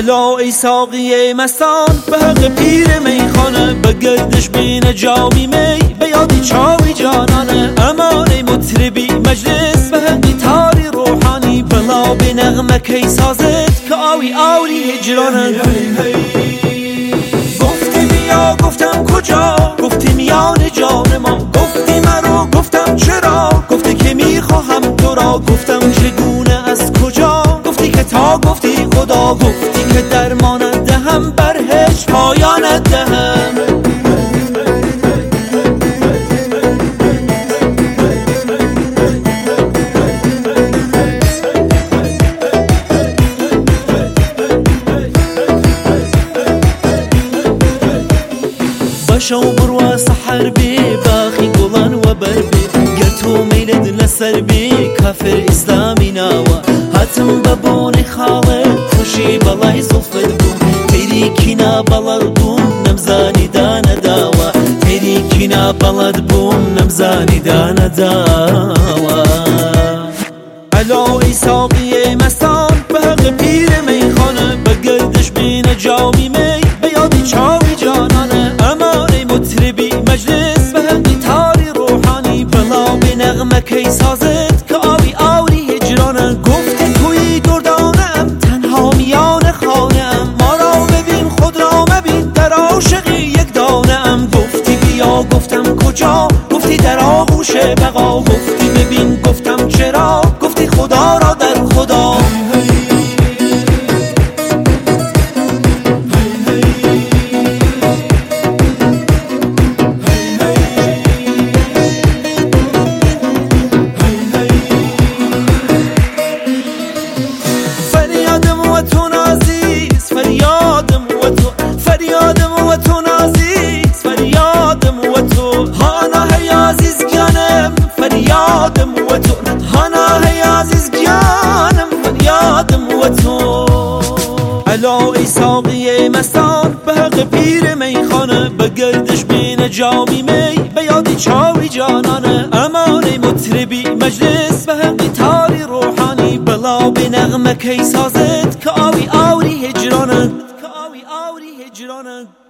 الا ای ساقی مستان به حق پیر میخانه، به گردش بین جامی می به یادی چاوی جانانه. امان ای مطربی مجلس به حقی تاری روحانی، بلا به نغمه کی سازد که آوی آوری هجرانه. گفتی بیا گفتم کجا، گفتی میان جان ما، گفتی مرا گفتم چرا، گفتی که میخواهم تو را، گفتم چگونه از کجا، گفتی که تا گفتی خدا، گفتی که درمانت دهم بر هیچ پایانت دهم. باشو بروا سحر بی باخی گلان و بربی، گرتو میلد لسر بی کافر اسلامی ناوا، هاتم ببونی خالد خوشی بلای زلفت بوم، تیری کینا بلد بوم نمزانی دانه داوا، تیری کینا بلد بوم نمزانی دانه داوا. الا ای ساقی مستان به حق پیر میخانه، به گردش بین جامی می به یادی چاوی جانانه. امان ای مطربی مجلس به حقی تاری روحانی، بلا به نغمه کی سازد که آوی آوری هجرانه. گفتی توی دردانم تنها میان خانم، ما را ببین خود را مبین در عاشقی یک دانم. گفتی بیا گفتم کجا، گفتی در آغوش بقا، گفتی ببین گفتم چرا، گفتی خدا را در خدا. فریادم و تو نازیز، فریادم و تو، فریادم و تو نازیز، فریادم و تو، هانا هی عزیز جانم، فریادم و تو، هانا هی عزیز جانم، فریادم و تو. الا ای ساقی مستان به حق پیر میخانه، به گردش بین جامی می به یادی چاوی جانانه. امان ای مطربی مجلس به حقی تاری روحانی، بلا به نغمه کی سازد که آوی آوری هجرانه، که آوی آوری هجرانه.